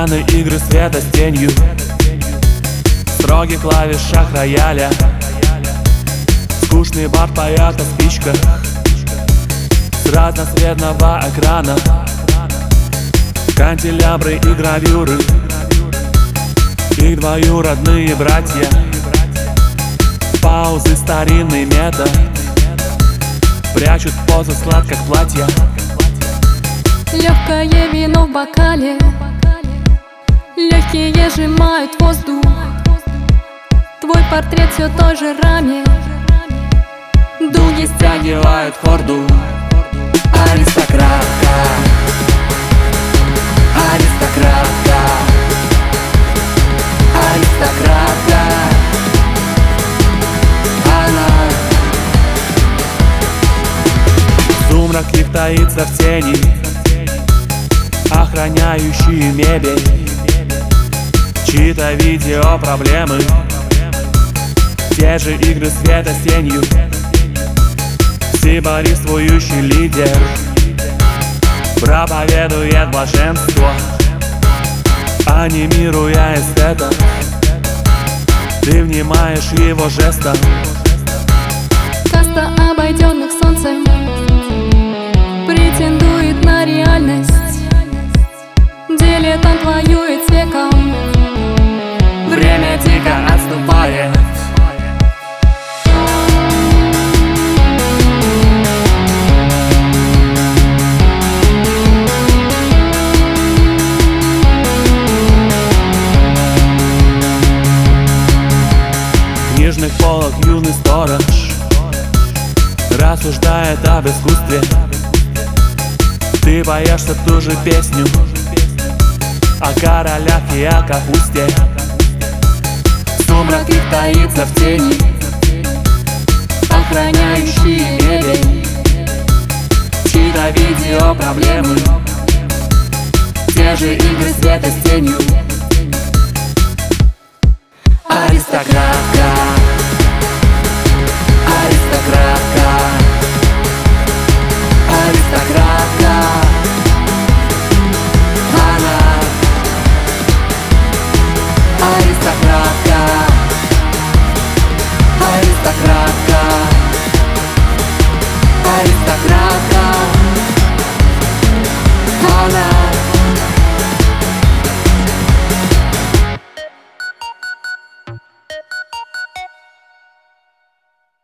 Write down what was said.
Экраны игры света с тенью, строгих клавишах рояля, скучный бар поет о спичках с разноцветного экрана, канделябры и гравюры, их двоюродные братья, паузы старинный метод, прячут позу сладко в платье. Легкое вино в бокале, легкие сжимают воздух. Твой портрет все той же раме, Дуги стягивают хорду. Аристократка, аристократка, аристократка. Она сумрак их таится в тени, охраняющие мебель, чьи-то видео проблемы, те же игры света с тенью, сиборествующий лидер проповедует блаженство, анимируя эстета. Ты внимаешь его жестам. каста обойденных солнцем претендует на реальность. Дилетант воюет с веком, Время дико отступает. Книжных полок юный сторож рассуждает об искусстве. Ты боишься ту же песню о королях и о капусте. Сумрак их таится в тени, охраняющие мебель, чьи-то видео проблемы, те же игры света с тенью. Аристократка,